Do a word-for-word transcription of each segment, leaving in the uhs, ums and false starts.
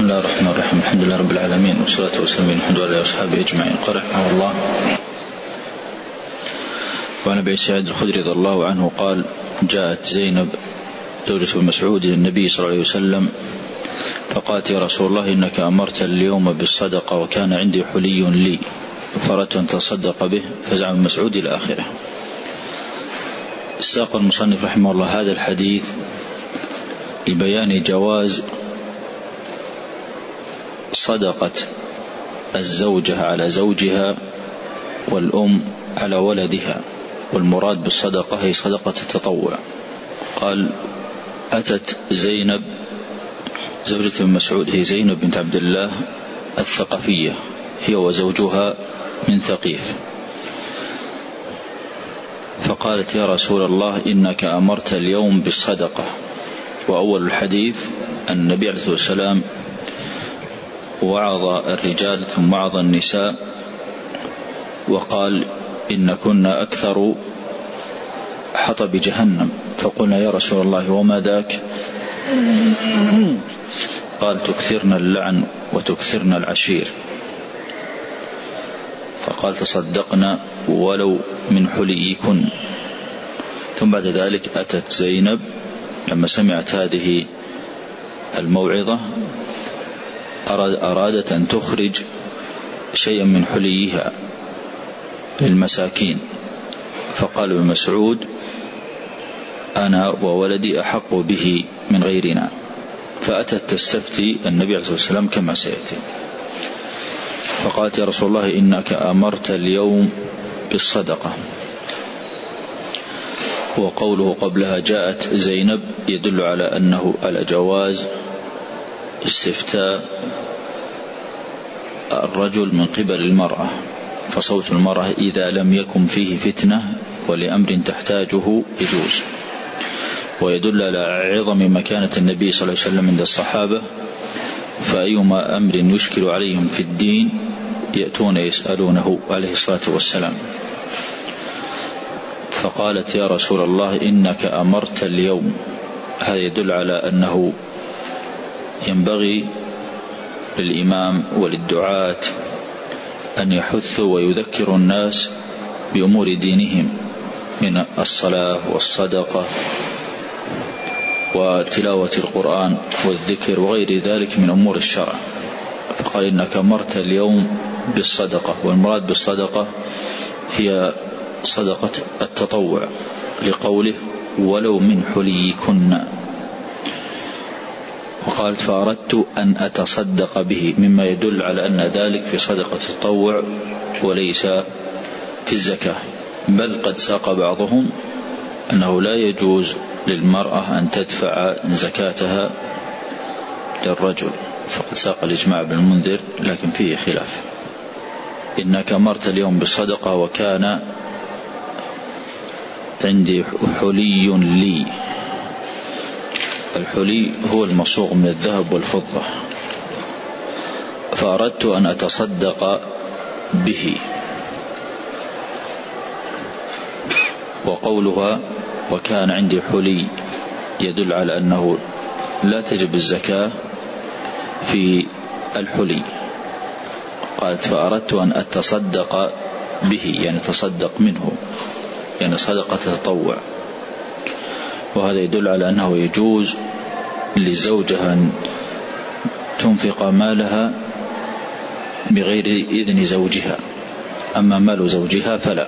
بسم الله الرحمن الرحيم. الحمد لله رب العالمين، والصلاة والسلام على محمد وعلى آله وصحبه أجمعين. قال رحمه الله: وعن أبي سعيد الخدري رضي الله عنه قال: جاءت زينب زوجة ابن مسعود للنبي صلى الله عليه وسلم فقالت: يا رسول الله، إنك أمرت اليوم بالصدقة وكان عندي حلي لي فأردت أن تصدق به، فزعم مسعود إلى آخره. ساق المصنف رحمه الله هذا الحديث لبيان جواز صدقة الزوجة على زوجها والأم على ولدها، والمراد بالصدقة هي صدقة التطوع. قال: أتت زينب زوجة ابن مسعود، هي زينب بنت عبد الله الثقفية، هي وزوجها من ثقيف، فقالت: يا رسول الله، إنك أمرت اليوم بالصدقة. وأول الحديث أن النبي عليه الصلاة والسلام وعظ الرجال ثم وعظ النساء وقال: إن كنا أكثر حطب جهنم. فقلنا: يا رسول الله، وما ذاك؟ قال: تكثرن اللعن وتكثرن العشير. فقال: تصدقنا ولو من حليكن. ثم بعد ذلك أتت زينب لما سمعت هذه الموعظة أرادت أن تخرج شيئا من حليها للمساكين، فقال ابن مسعود: أنا وولدي أحق به من غيرنا. فأتت تستفتي النبي عليه الصلاة والسلام كما سيأتي، فقالت: يا رسول الله، إنك أمرت اليوم بالصدقة. وقوله قبلها جاءت زينب يدل على أنه على جواز استفتاء الرجل من قبل المرأة، فصوت المرأة إذا لم يكن فيه فتنة ولأمر تحتاجه يجوز. ويدل على عظم مكانة النبي صلى الله عليه وسلم عند الصحابة، فأيما أمر يشكل عليهم في الدين يأتون يسألونه عليه الصلاة والسلام. فقالت: يا رسول الله، إنك أمرت اليوم. هذا يدل على أنه ينبغي للإمام وللدعاة أن يحثوا ويذكروا الناس بأمور دينهم من الصلاة والصدقة وتلاوة القرآن والذكر وغير ذلك من أمور الشرع. فقال: إنك أمرت اليوم بالصدقة، والمراد بالصدقة هي صدقة التطوع، لقوله: ولو من حليكن. وقالت: فأردت أن أتصدق به، مما يدل على أن ذلك في صدقة التطوع وليس في الزكاة. بل قد ساق بعضهم أنه لا يجوز للمرأة أن تدفع زكاتها للرجل، فقد ساق الإجماع بن المنذر، لكن فيه خلاف. إنك أمرت اليوم بالصدقة وكان عندي حلي لي. الحلي هو المصوغ من الذهب والفضة، فأردت أن أتصدق به. وقولها وكان عندي حلي يدل على أنه لا تجب الزكاة في الحلي. قالت: فأردت أن أتصدق به، يعني تصدق منه، يعني صدقة تطوع. وهذا يدل على أنه يجوز للزوجة أن تنفق مالها بغير إذن زوجها، أما مال زوجها فلا.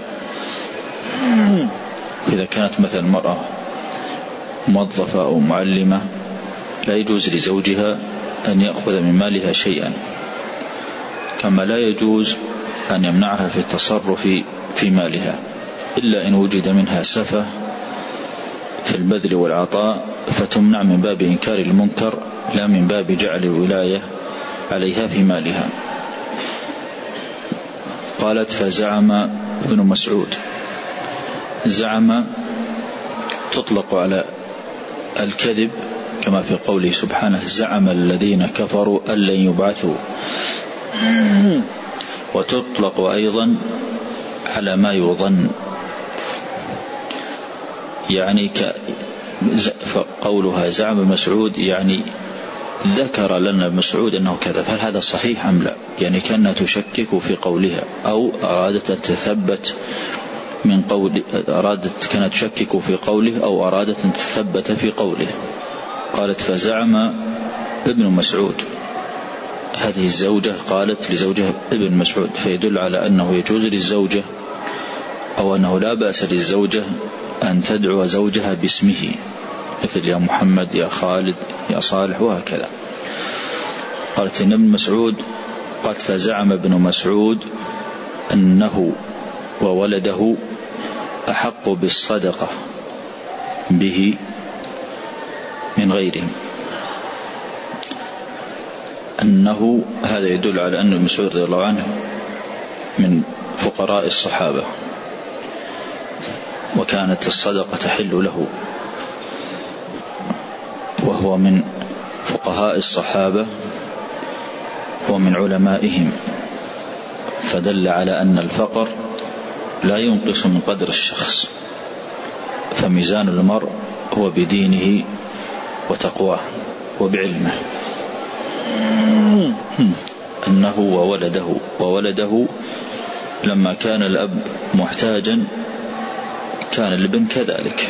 إذا كانت مثلا مرأة موظفة أو معلمة لا يجوز لزوجها أن يأخذ من مالها شيئا، كما لا يجوز أن يمنعها في التصرف في مالها، إلا إن وجد منها سفة في البذل والعطاء، فتمنع من باب إنكار المنكر لا من باب جعل الولاية عليها في مالها. قالت: فزعم ابن مسعود. زعم تطلق على الكذب، كما في قوله سبحانه: زعم الذين كفروا أن لن يبعثوا. وتطلق أيضا على ما يظن، يعني فقولها زعم مسعود يعني ذكر لنا مسعود أنه كذب، هل هذا صحيح أم لا؟ يعني كانت تشكك في قولها أو أرادت أن تثبت من قول أرادت كانت تشكك في قوله أو أرادت أن تثبت في قوله. قالت فزعم ابن مسعود، هذه الزوجة قالت لزوجها ابن مسعود، فيدل على أنه يجوز للزوجة أو أنه لا بأس للزوجة أن تدعو زوجها باسمه، مثل يا محمد، يا خالد، يا صالح، وهكذا. قالت إن ابن مسعود قالت فزعم ابن مسعود أنه وولده أحق بالصدقة به من غيرهم، أنه هذا يدل على أن ابن مسعود رضي الله عنه من فقراء الصحابة، وكانت الصدقة تحل له، وهو من فقهاء الصحابة ومن علمائهم، فدل على أن الفقر لا ينقص من قدر الشخص، فميزان المرء هو بدينه وتقواه وبعلمه. أنه وولده، وولده لما كان الأب محتاجا كان الابن كذلك،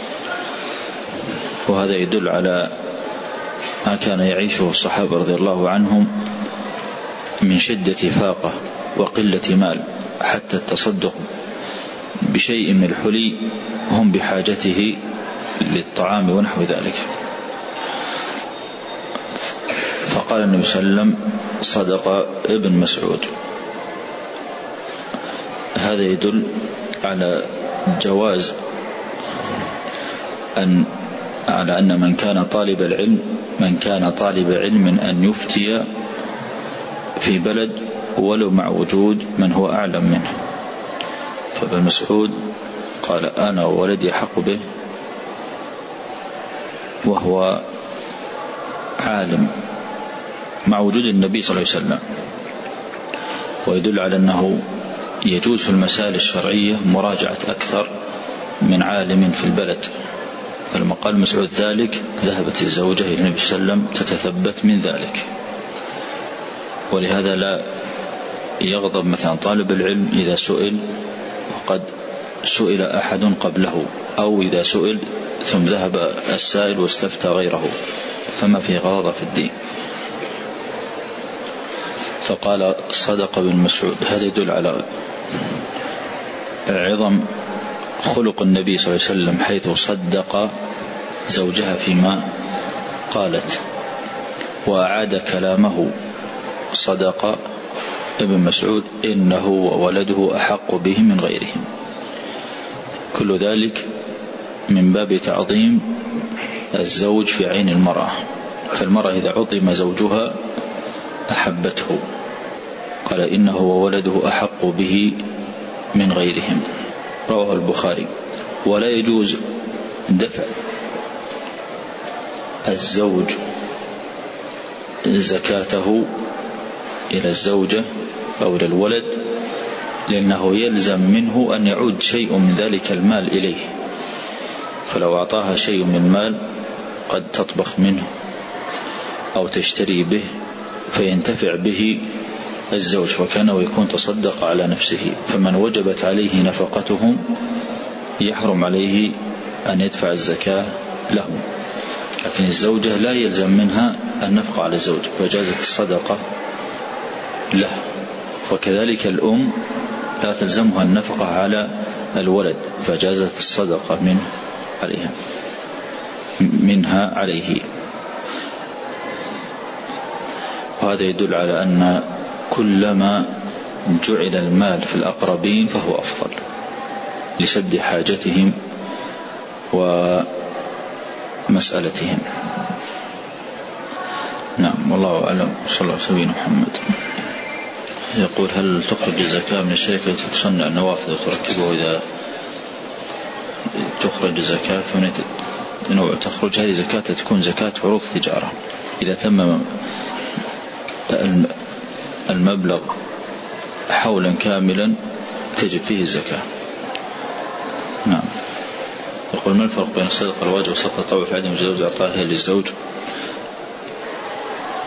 وهذا يدل على ما كان يعيشه الصحابة رضي الله عنهم من شدة فاقة وقلة مال، حتى التصدق بشيء من الحلي هم بحاجته للطعام ونحو ذلك. فقال النبي صلى الله عليه وسلم صدق ابن مسعود. هذا يدل على جواز أن على أن من كان طالب العلم من كان طالب علم أن يفتي في بلد ولو مع وجود من هو أعلم منه. فابن مسعود قال أنا وولدي حق به، وهو عالم مع وجود النبي صلى الله عليه وسلم، ويدل على أنه يجوز في المسائل الشرعية مراجعة أكثر من عالم في البلد. فلما قال مسعود ذلك ذهبت الزوجة إلى النبي صلى الله عليه وسلم تتثبت من ذلك. ولهذا لا يغضب مثلا طالب العلم إذا سئل وقد سئل أحد قبله، أو إذا سئل ثم ذهب السائل واستفتى غيره، فما فيه غضاضة في الدين. فقال صدق ابن مسعود. هذا يدل على عظم خلق النبي صلى الله عليه وسلم، حيث صدق زوجها فيما قالت وأعاد كلامه. صدق ابن مسعود إنه وولده أحق به من غيرهم. كل ذلك من باب تعظيم الزوج في عين المرأة، فالمرأة إذا عظم زوجها أحبته. قال إنه وولده أحق به من غيرهم، رواه البخاري. ولا يجوز دفع الزوج زكاته إلى الزوجة أو إلى الولد، لأنه يلزم منه أن يعود شيء من ذلك المال إليه، فلو أعطاها شيء من المال قد تطبخ منه أو تشتري به فينتفع به الزوج، وكانه يكون تصدق على نفسه. فمن وجبت عليه نفقتهم يحرم عليه أن يدفع الزكاة لهم، لكن الزوجة لا يلزم منها النفقة على الزوج، فجازت الصدقة له. وكذلك الأم لا تلزمها النفقة على الولد، فجازت الصدقة منه عليها منها عليه. وهذا يدل على أن كلما جعل المال في الأقربين فهو أفضل لسد حاجتهم ومسألتهم. نعم، والله أعلم. صلى الله عليه وسلم. محمد يقول هل تخرج الزكاة من الشركة التي تصنع النوافذ وتركبه؟ إذا تخرج زكاة فمن نوع تخرج هذه زكاة تكون زكاة عروض تجارة. إذا تم المبلغ حولا كاملا تجب فيه الزكاة. نعم. يقول ما الفرق بين الصدقة الواجب والصدقة التطوع في عدم جواز إعطائها للزوج؟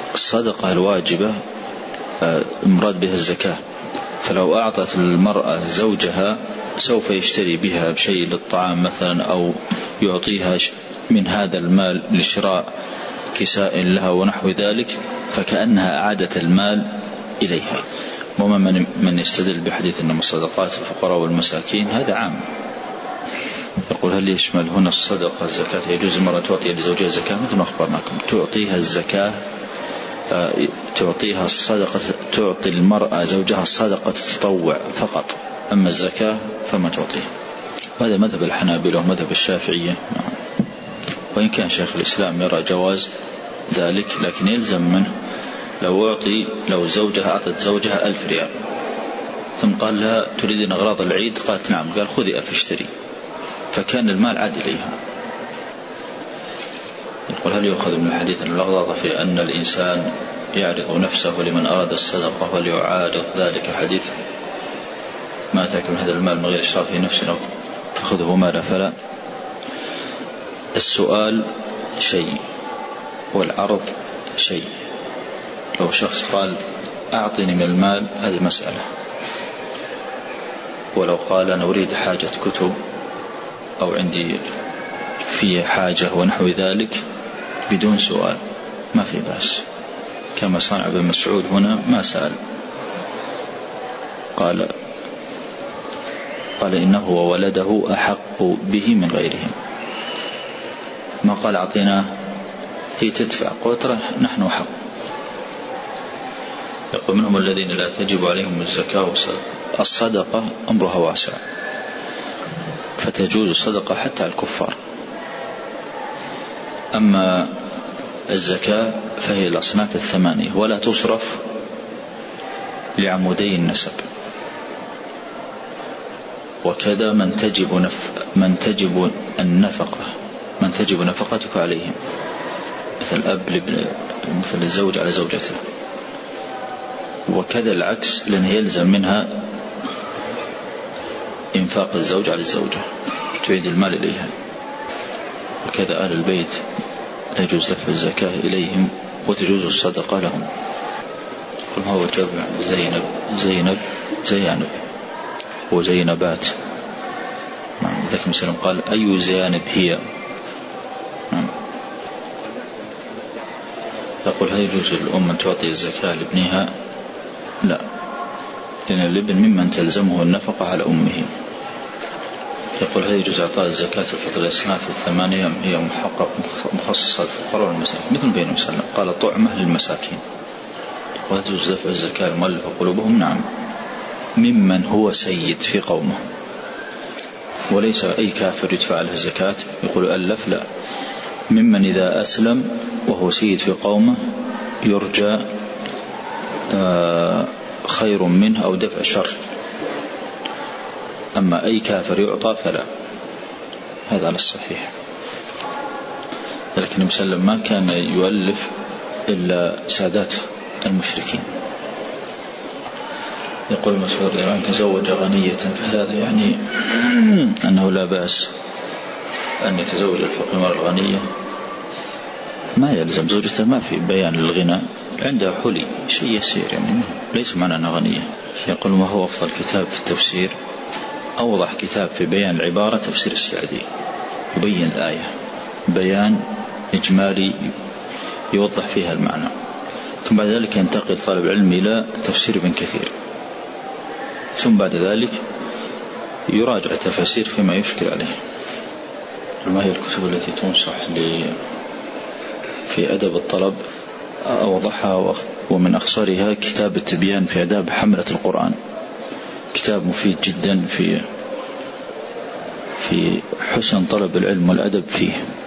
الصدقة الواجبة المراد بها الزكاة، فلو أعطت المرأة زوجها سوف يشتري بها بشيء للطعام مثلا، أو يعطيها من هذا المال لشراء كساء لها ونحو ذلك، فكأنها أعادت المال إليها. وما من, من يستدل بحديث إنما الصدقات الفقراء والمساكين هذا عام. يقول هل يشمل هنا الصدقة الزكاة؟ يجوز المرأة تعطي لزوجها الزكاة مثل ما أخبرناكم، تعطيها الزكاة، تعطيها الصدقة، تعطي المرأة زوجها الصدقة تتطوع فقط، أما الزكاة فما تعطيه. هذا مذهب الحنابلة ومذهب الشافعية، وإن كان شيخ الإسلام يرى جواز ذلك، لكن يلزم منه لو أعطي لو زوجها أعطت زوجها ألف ريال ثم قال لها تريدين أغراض العيد، قالت نعم، قال خذي ألف اشتري، فكان المال عاد إليها. يقول هل يؤخذ من الحديث أن الأغلاط في أن الإنسان يعرض نفسه لمن أراد الصدقة وليعارض ذلك حديث ما أتاك من هذا المال من غير إشراف في نفسه فخذه مالا؟ فلا. السؤال شيء والعرض شيء. لو شخص قال أعطني من المال هذه مسألة، ولو قال أنا أريد حاجة كتب أو عندي في حاجة ونحو ذلك بدون سؤال ما في بأس، كما صنع ابن مسعود هنا ما سأل، قال قال إنه وولده أحق به من غيرهم، ما قال أعطينا هي تدفع، قلت نحن أحق. يقول منهم الذين لا تجب عليهم الزكاة الصدقة أمرها واسع، فتجوز الصدقة حتى على الكفار. أما الزكاة فهي الأصناف الثمانية ولا تصرف لعمودي النسب، وكذا من تجب نف من تجب النفقة من تجب نفقتك عليهم، مثل الأب لابن، مثل الزوج على زوجته، وكذا العكس، لأن يلزم منها إنفاق الزوج على الزوجة تعيد المال إليها. وكذا أهل البيت لا يجوز دفع الزكاة إليهم وتجوز الصدقة لهم. قل ما هو جمع زينب زينب زيانب وزينبات. ذاك مثلا قال أي زيانب هي؟ تقول هل يجوز الأم أن تعطي الزكاة لابنها؟ لا، لأن الابن ممن تلزمه النفقة على أمه. يقول هل يجوز إعطاء الزكاة الفطر الأصناف الثمانية؟ هي محقق مخصصة للفقراء والمساكين مثل بين وسلم قال طعمة للمساكين. وهل يجوز دفع الزكاة المؤلفة قلوبهم؟ نعم، ممن هو سيد في قومه، وليس أي كافر يدفع له الزكاة. يقول ألف، لا، ممن إذا أسلم وهو سيد في قومه يرجى خير منه أو دفع شر. أما أي كافر يعطى فلا، هذا على الصحيح. لكن مسلم ما كان يؤلف إلا سادات المشركين. يقول مسعود إذا تزوج غنية فهذا يعني أنه لا بأس أن يتزوج الفقير الغنية، ما يلزم زوجته، ما في بيان للغنى، عندها حلي شيء يسير، يعني ليس معنى أنها غنية. يقول ما هو أفضل كتاب في التفسير؟ أوضح كتاب في بيان العبارة تفسير السعدي، يبين الآية بيان إجمالي يوضح فيها المعنى، ثم بعد ذلك ينتقل طالب العلم إلى تفسير ابن كثير، ثم بعد ذلك يراجع تفسير فيما يشكل عليه. ما هي الكتب التي تنصح في أدب الطلب؟ أوضحها، ومن أخصرها كتاب التبيان في آداب حملة القرآن، كتاب مفيد جدا في في حسن طلب العلم والأدب فيه.